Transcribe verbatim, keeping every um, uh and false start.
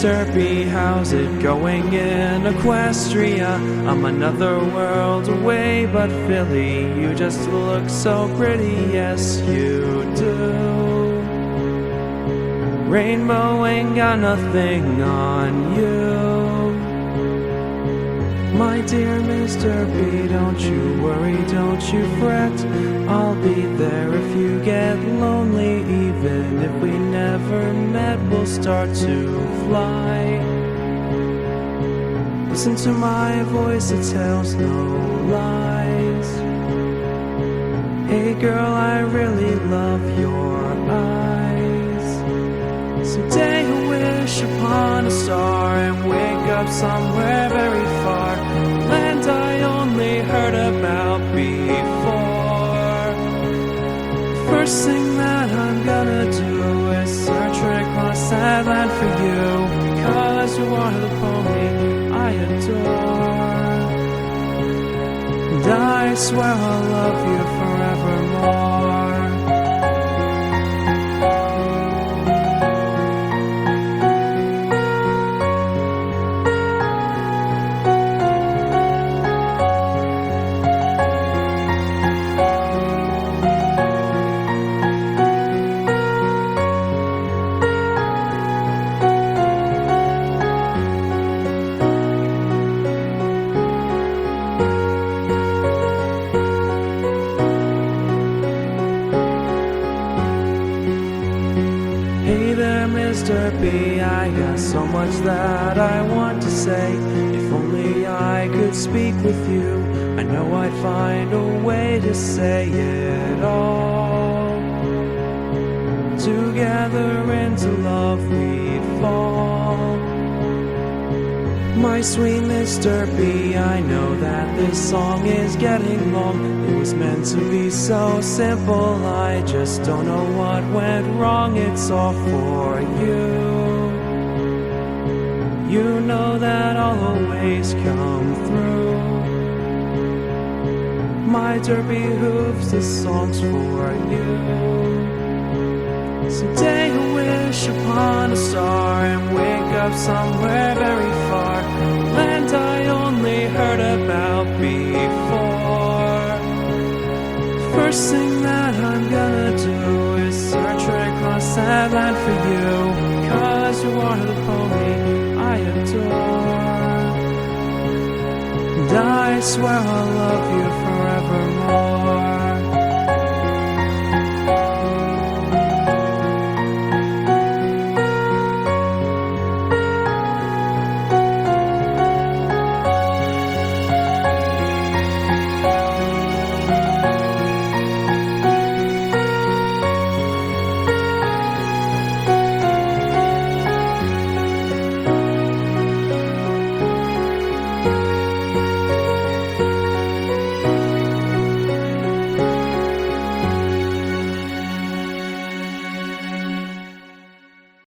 Mister B, how's it going in Equestria? I'm another world away, but Philly, you just look so pretty, yes you do. Rainbow ain't got nothing on you. My dear Mister B, don't you worry, don't you fret. I'll be there if you get lonely. Even if we never met, we'll start to fly. Listen to my voice, it tells no lies. Hey girl, I really love your eyes. Someday I'll wish upon a star and wake up somewhere very far, land I only heard about before. First thing that I'm gonna do is search right across that land for you, cause you are the pony I adore. And I swear I'll love you forevermore. Hey there, Mister B, I got so much that I want to say. If only I could speak with you, I know I'd find a way to say it all. Together into love we'd fall. My sweet Mister B, I know that this song is getting long. It was meant to be so simple, I just don't know what went wrong. It's all for you. You know that I'll always come through. My derby hooves, this song's for you. Someday I'll wish upon a star and wake up somewhere very far, land I only heard about before. First thing that I'm gonna do is search right across that land for you, cause you are the pony I adore. And I swear I'll love you forevermore.